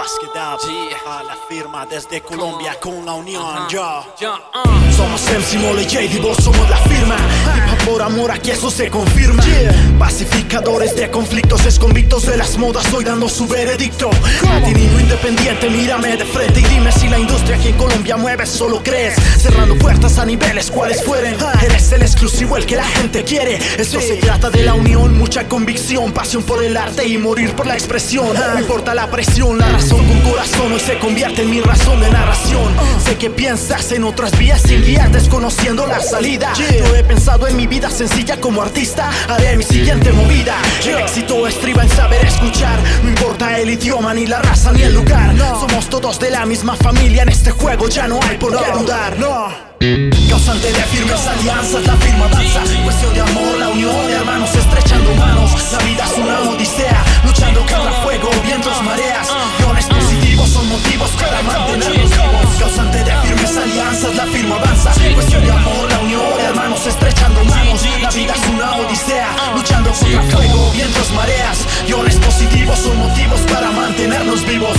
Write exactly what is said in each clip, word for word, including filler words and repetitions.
Basquedab, a la firma desde Colombia con la unión, yo. Somos M C Mole J D, vos somos la firma. Hip hop por amor, aquí eso se confirma. Pacificadores de conflictos, exconvictos de las modas, hoy dando su veredicto. Latino independiente, mírame de frente y dime si la industria aquí en Colombia mueve, solo crees. Cerrando puertas a niveles, cuales fueren. Eres el exclusivo, el que la gente quiere. Esto se trata de la unión, mucha convicción, pasión por el arte y morir por la expresión. No importa la presión, la razón con corazón hoy se convierte en mi razón de narración. Sé que piensas en otras vías sin guías, desconociendo la salida. Yo he pensado en mi vida sencilla como artista, haré mi siguiente movida. El éxito estriba en saber escuchar, no importa el idioma, ni la raza, ni el lugar. Somos todos de la misma familia, en este juego ya no hay por qué dudar. Causante de firmes alianzas, la firma danza. Cuestión de amor, la unión de hermanos estrechando manos. La vida es una odisea, luchando contra fuego, vientos, mareas. Guiones positivos son motivos para mantenernos vivos. Causante de firmes alianzas, la firma avanza. Cuestión de amor, la unión de hermanos estrechando manos. La vida es una odisea, luchando contra fuego, vientos, mareas. Guiones positivos son motivos para mantenernos vivos.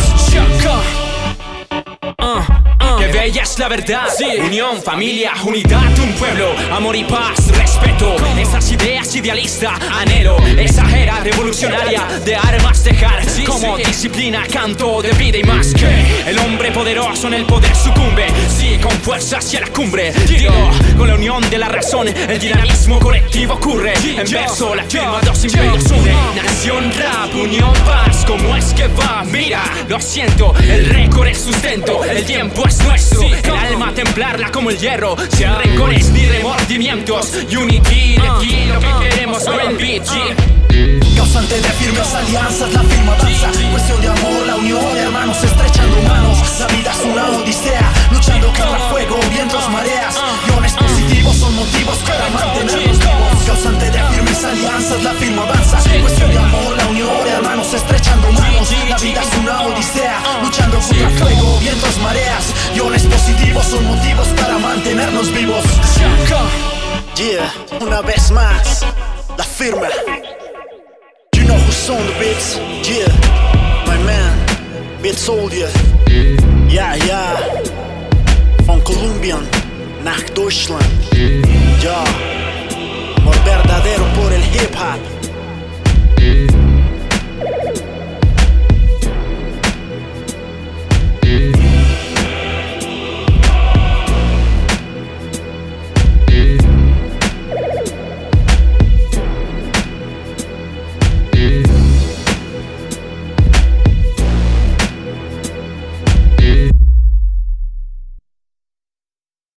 Que bella es la verdad, sí. Unión, familia, unidad, un pueblo, amor y paz, respeto. Esas ideas idealistas, anhelo, exagera, revolucionaria, de armas dejar, sí, como sí. Disciplina, canto de vida y más que el hombre poderoso en el poder sucumbe, sí, con fuerza hacia la cumbre. Digo, con la unión de la razón, el dinamismo colectivo ocurre. En verso, la firma dos imperios une. Nación, rap, unión, paz, ¿cómo es que va? Mira, lo siento, el récord es sustento, el tiempo es nuestro, el alma templarla como el hierro, sin rencores ni remordimientos. Unity, de aquí lo que queremos, buen beat. Causante de firmes alianzas, la firma danza. Cuestión de amor, la unión de hermanos estrechando manos. La vida es una odisea, luchando contra fuego, vientos, mareas. Guiones positivos son motivos para mantenernos vivos. Causante de firmes alianzas, la firma avanza. Cuestión de amor, la unión de hermanos estrechando manos. La vida es una odisea, luchando contra fuego, vientos, mareas. Guiones positivos son motivos para mantenernos vivos. Yeah, una vez más, la firma. You know who's on the beats? Yeah, my man, Beat Soldier. Yeah, yeah, von Colombian nach Deutschland. Yeah, amor verdadero por el hip hop.